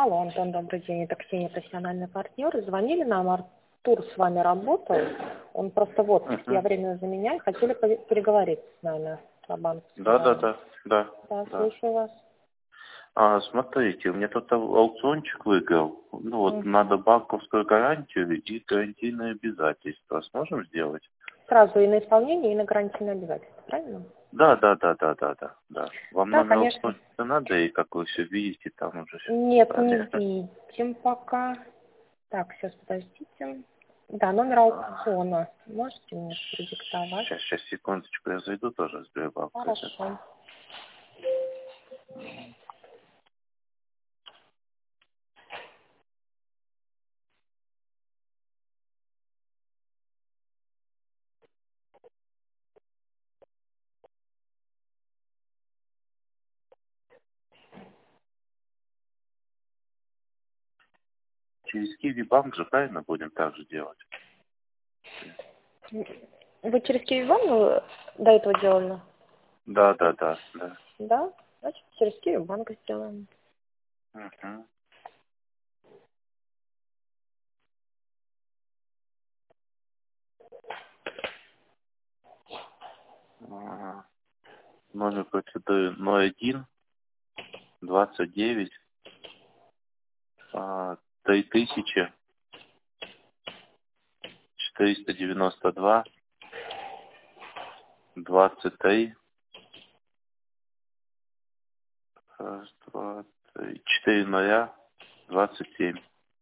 Алло, Антон, добрый день. Это Ксения, профессиональный партнер. Звонили нам, Артур с вами работал. Он просто в отпуске, я временно заменяю. Хотели переговорить с нами про банк. Да. Да, слушаю вас. Смотрите, у меня тут аукциончик выиграл. Ну вот надо банковскую гарантию и гарантийные обязательства. Сможем сделать? Сразу и на исполнение, и на гарантийные обязательства, правильно? Да. Вам Да, номер конечно. аукциончика надо, и как вы все видите, там уже все Нет, не сами. видим пока. Так, сейчас подождите. Да, номер аукциона. Можете мне продиктовать? Сейчас, секундочку, я зайду тоже в Сбербанк. Хорошо. Через Киви-банк же правильно будем так же делать? Вы через Киевбанк до этого делали? Да. Да? Значит, через Киевбанк сделаем. Угу. Номер процедуры 01 29 3000 492 23 4 ноября 27.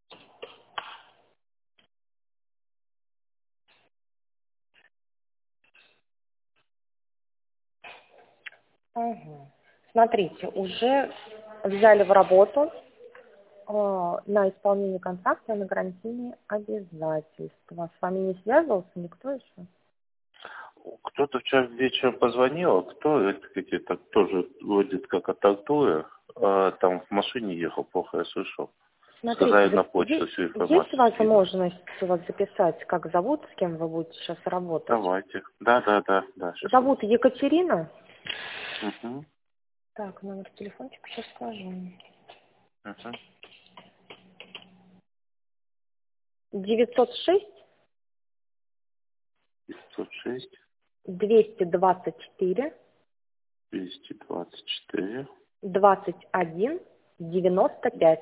Ага. Смотрите, уже взяли в работу на исполнение контракта на гарантийные обязательства. С вами не связывался никто еще? Кто-то вчера вечером позвонил, а кто это какие-то тоже вроде как от Артура, там в машине ехал, плохо я слышал. Сказали на почту всю информацию. Есть возможность вас записать, как зовут, с кем вы будете сейчас работать? Давайте. Да. Зовут Екатерина. Угу. Так, номер телефончика сейчас скажу. 906 506 224 224 21 95.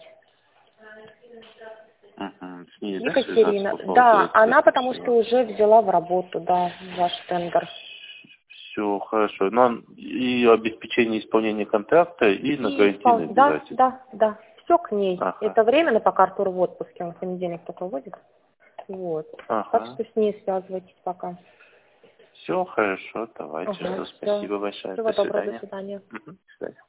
С ней, да, Екатерина. связаться по Да, поводу она этого потому всего? что уже взяла в работу, да, ваш тендер. Все хорошо. Но и обеспечение исполнения контракта, и на гарантийные обязательства. Да. Все к ней. Ага. Это временно, пока Артур в отпуске, он в понедельник только выйдет. Вот. Так что с ней связывайтесь пока. Все хорошо, давайте. Спасибо большое. Всего До доброго, до свидания. свидания. До свидания.